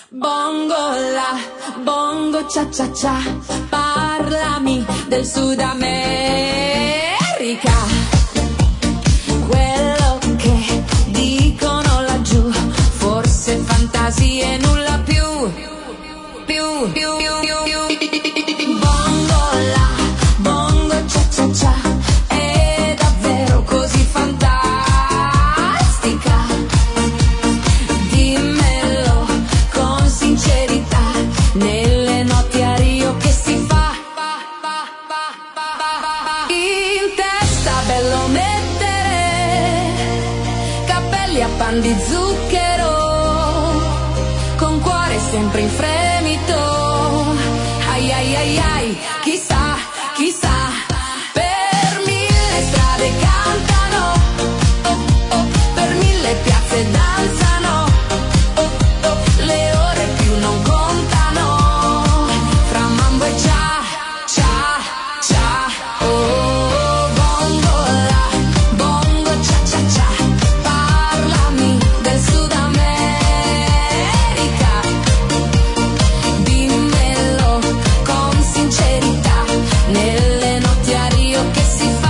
Bongo la, bongo cia cia cia, parlami del Sud America. Quello che dicono laggiù, forse fantasie, nulla più. Bongo la, bongo cia cia cia, è davvero così fantastica? Dimmelo con sincerità, nelle notti a Rio che si fa? In testa bello mettere capelli a pan di zucchero, con cuore sempre in fremito. Ai ai ai ai, chissà, chissà, per mille strade cantano, oh, oh, per mille piazze danzano, oh, oh, le ore più non contano, fra mambo e cia, cia, cia, oh, bongo la, bongo cia cia cia, parlami del Sud America, dimmelo con sincerità, nelle notti a Rio che si fa?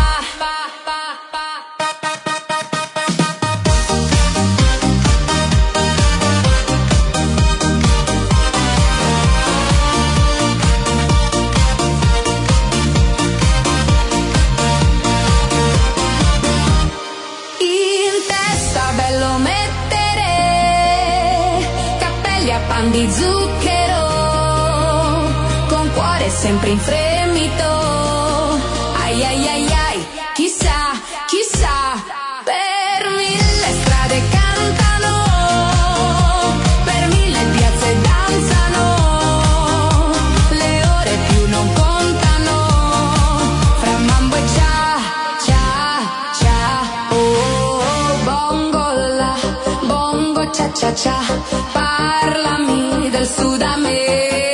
In testa bello mettere capelli a pan di zucchero, con cuore sempre in fremito. Ai ai ai ai, chissà, chissà, per mille strade cantano, per mille piazze danzano, le ore più non contano, fra mambo e cia, cia, cia, oh, bongo la, bongo cia cia cia, parlami del Sud America.